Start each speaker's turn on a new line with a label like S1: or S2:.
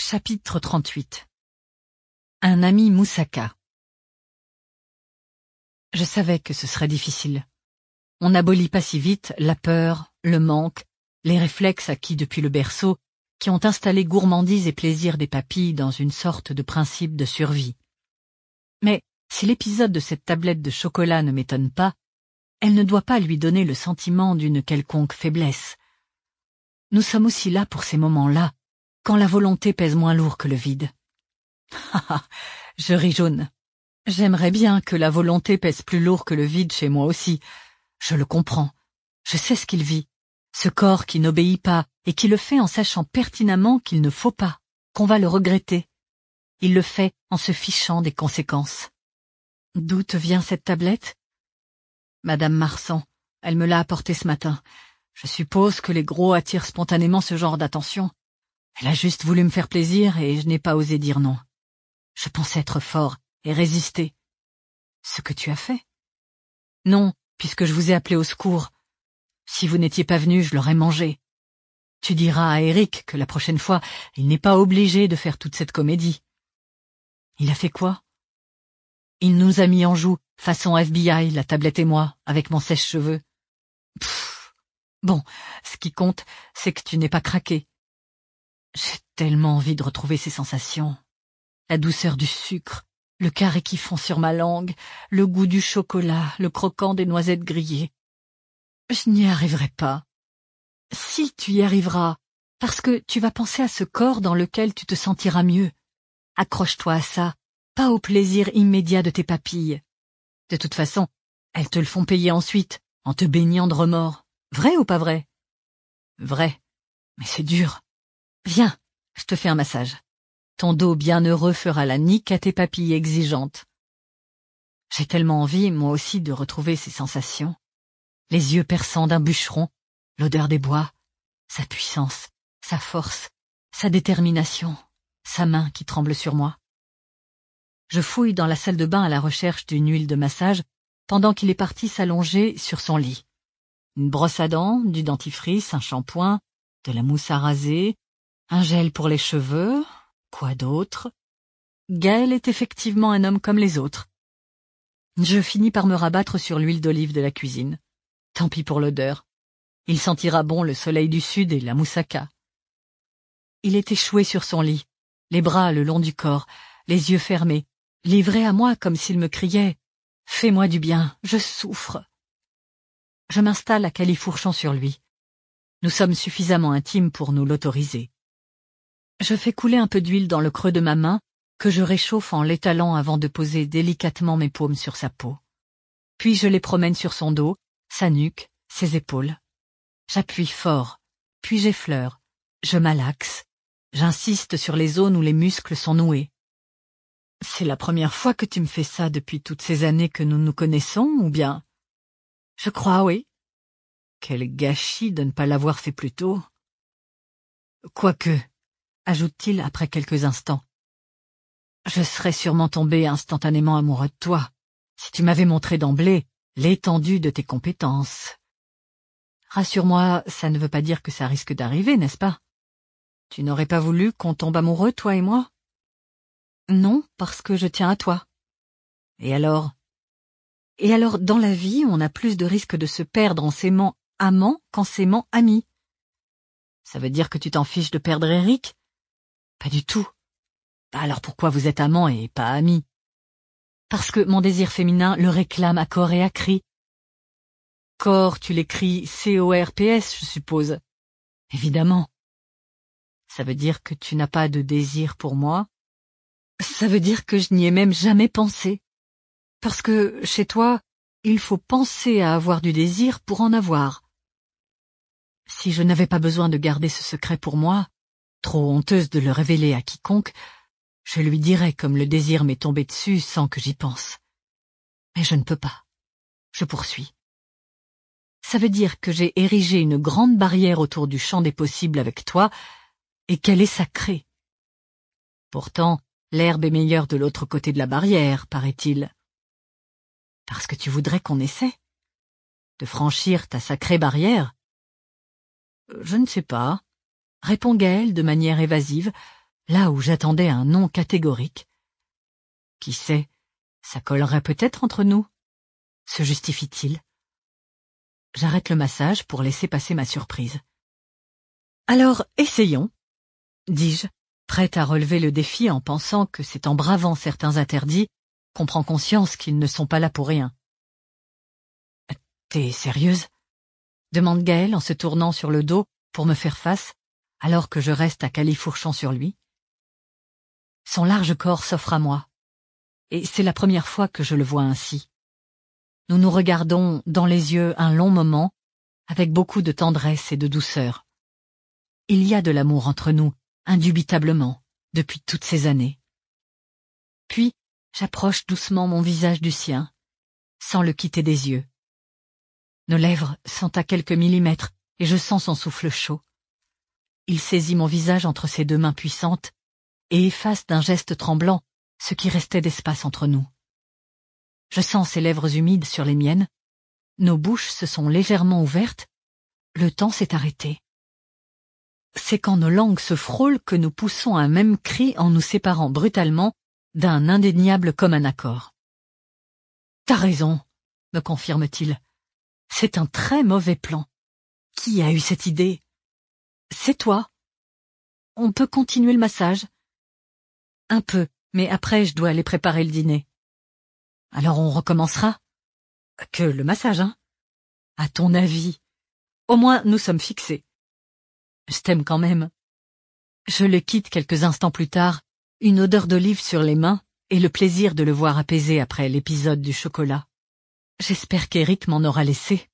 S1: Chapitre 38. Un ami moussaka. Je savais que ce serait difficile. On n'abolit pas si vite la peur, le manque, les réflexes acquis depuis le berceau, qui ont installé gourmandise et plaisir des papilles dans une sorte de principe de survie. Mais si l'épisode de cette tablette de chocolat ne m'étonne pas, elle ne doit pas lui donner le sentiment d'une quelconque faiblesse. Nous sommes aussi là pour ces moments-là, quand la volonté pèse moins lourd que le vide. Je ris jaune. J'aimerais bien que la volonté pèse plus lourd que le vide chez moi aussi. Je le comprends. Je sais ce qu'il vit. Ce corps qui n'obéit pas et qui le fait en sachant pertinemment qu'il ne faut pas, qu'on va le regretter. Il le fait en se fichant des conséquences. D'où te vient cette tablette? Madame Marsan, elle me l'a apportée ce matin. Je suppose que les gros attirent spontanément ce genre d'attention. Elle a juste voulu me faire plaisir et je n'ai pas osé dire non. Je pensais être fort et résister. Ce que tu as fait? Non, puisque je vous ai appelé au secours. Si vous n'étiez pas venu, je l'aurais mangé. Tu diras à Eric que la prochaine fois, il n'est pas obligé de faire toute cette comédie. Il a fait quoi? Il nous a mis en joue, façon FBI, la tablette et moi, avec mon sèche-cheveux. Bon, ce qui compte, c'est que tu n'es pas craqué. J'ai tellement envie de retrouver ces sensations. La douceur du sucre, le carré qui fond sur ma langue, le goût du chocolat, le croquant des noisettes grillées. Je n'y arriverai pas. Si, tu y arriveras, parce que tu vas penser à ce corps dans lequel tu te sentiras mieux. Accroche-toi à ça, pas au plaisir immédiat de tes papilles. De toute façon, elles te le font payer ensuite, en te baignant de remords. Vrai ou pas vrai? Vrai, mais c'est dur. Viens, je te fais un massage. Ton dos bienheureux fera la nique à tes papilles exigeantes. J'ai tellement envie, moi aussi, de retrouver ces sensations. Les yeux perçants d'un bûcheron, l'odeur des bois, sa puissance, sa force, sa détermination, sa main qui tremble sur moi. Je fouille dans la salle de bain à la recherche d'une huile de massage pendant qu'il est parti s'allonger sur son lit. Une brosse à dents, du dentifrice, un shampoing, de la mousse à raser, un gel pour les cheveux, quoi d'autre? Gaël est effectivement un homme comme les autres. Je finis par me rabattre sur l'huile d'olive de la cuisine. Tant pis pour l'odeur. Il sentira bon le soleil du sud et la moussaka. Il est échoué sur son lit, les bras le long du corps, les yeux fermés, livré à moi comme s'il me criait « Fais-moi du bien, je souffre ». Je m'installe à califourchon sur lui. Nous sommes suffisamment intimes pour nous l'autoriser. Je fais couler un peu d'huile dans le creux de ma main, que je réchauffe en l'étalant avant de poser délicatement mes paumes sur sa peau. Puis je les promène sur son dos, sa nuque, ses épaules. J'appuie fort, puis j'effleure, je malaxe, j'insiste sur les zones où les muscles sont noués. C'est la première fois que tu me fais ça depuis toutes ces années que nous nous connaissons, ou bien? Je crois, oui. Quel gâchis de ne pas l'avoir fait plus tôt. Quoique, ajoute-t-il après quelques instants, je serais sûrement tombé instantanément amoureux de toi, si tu m'avais montré d'emblée l'étendue de tes compétences. Rassure-moi, ça ne veut pas dire que ça risque d'arriver, n'est-ce pas? Tu n'aurais pas voulu qu'on tombe amoureux, toi et moi? Non, parce que je tiens à toi. Et alors? Et alors, dans la vie, on a plus de risques de se perdre en s'aimant amant qu'en s'aimant ami. Ça veut dire que tu t'en fiches de perdre Eric? Pas du tout. Alors pourquoi vous êtes amants et pas amis? Parce que mon désir féminin le réclame à corps et à cri. Corps, tu l'écris C-O-R-P-S, je suppose. Évidemment. Ça veut dire que tu n'as pas de désir pour moi? Ça veut dire que je n'y ai même jamais pensé. Parce que, chez toi, il faut penser à avoir du désir pour en avoir. Si je n'avais pas besoin de garder ce secret pour moi, trop honteuse de le révéler à quiconque, je lui dirais comme le désir m'est tombé dessus sans que j'y pense. Mais je ne peux pas. Je poursuis. Ça veut dire que j'ai érigé une grande barrière autour du champ des possibles avec toi, et qu'elle est sacrée. Pourtant, l'herbe est meilleure de l'autre côté de la barrière, paraît-il. Parce que tu voudrais qu'on essaie de franchir ta sacrée barrière? Je ne sais pas, répond Gaël de manière évasive, là où j'attendais un non catégorique. Qui sait, ça collerait peut-être entre nous. Se justifie-t-il? J'arrête le massage pour laisser passer ma surprise. Alors, essayons, dis-je, prête à relever le défi en pensant que c'est en bravant certains interdits qu'on prend conscience qu'ils ne sont pas là pour rien. T'es sérieuse? Demande Gaël en se tournant sur le dos pour me faire face, alors que je reste à califourchon sur lui. Son large corps s'offre à moi, et c'est la première fois que je le vois ainsi. Nous nous regardons dans les yeux un long moment, avec beaucoup de tendresse et de douceur. Il y a de l'amour entre nous, indubitablement, depuis toutes ces années. Puis, j'approche doucement mon visage du sien, sans le quitter des yeux. Nos lèvres sont à quelques millimètres et je sens son souffle chaud. Il saisit mon visage entre ses deux mains puissantes et efface d'un geste tremblant ce qui restait d'espace entre nous. Je sens ses lèvres humides sur les miennes, nos bouches se sont légèrement ouvertes, le temps s'est arrêté. C'est quand nos langues se frôlent que nous poussons un même cri en nous séparant brutalement d'un indéniable commun accord. T'as raison, me confirme-t-il. C'est un très mauvais plan. Qui a eu cette idée? C'est toi. On peut continuer le massage? Un peu, mais après je dois aller préparer le dîner. Alors on recommencera? Que le massage, hein? À ton avis? Au moins nous sommes fixés. Je t'aime quand même. Je le quitte quelques instants plus tard, une odeur d'olive sur les mains et le plaisir de le voir apaisé après l'épisode du chocolat. J'espère qu'Éric m'en aura laissé.